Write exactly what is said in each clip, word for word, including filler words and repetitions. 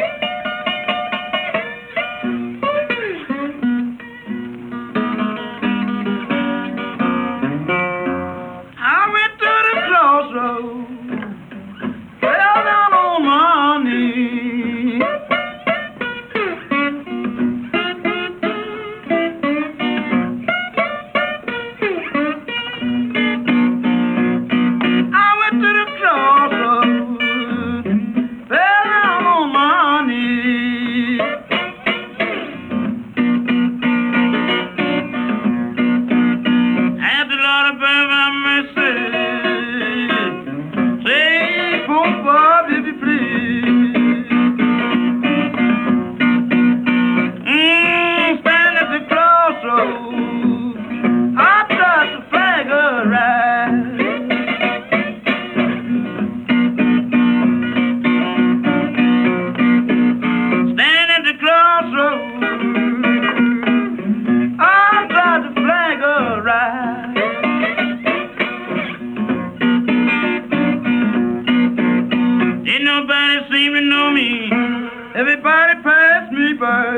I went to the crossroads, fell down on my knees. I went to the crossroads, fell down on my knees. Asked the Lord to bear my mercy. Say, poor Bob, if you please. Mm, stand at the crossroads. I touch the flag of right. Stand at the crossroads. I touch the flag of right. Didn't nobody seem to know me. Everybody passed me by.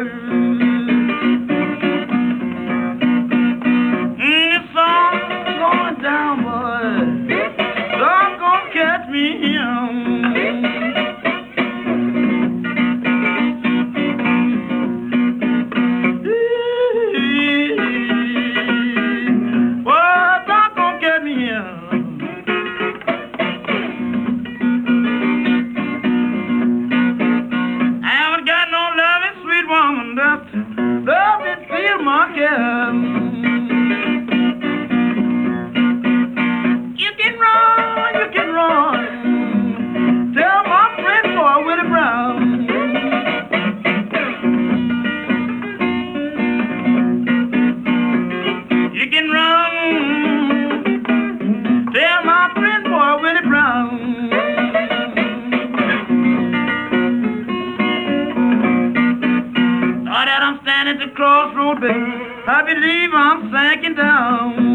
Mm, the song's going down, boy. Song's gonna catch me here. Boy, song's gonna catch me here. I haven't got no loving, sweet woman left to love and feel my care. You can run, you can run. Tell my friend boy Willie Brown. You can run. Tell my friend boy Willie Brown. Now that I'm standing at the crossroad, baby, I believe I'm sinking down.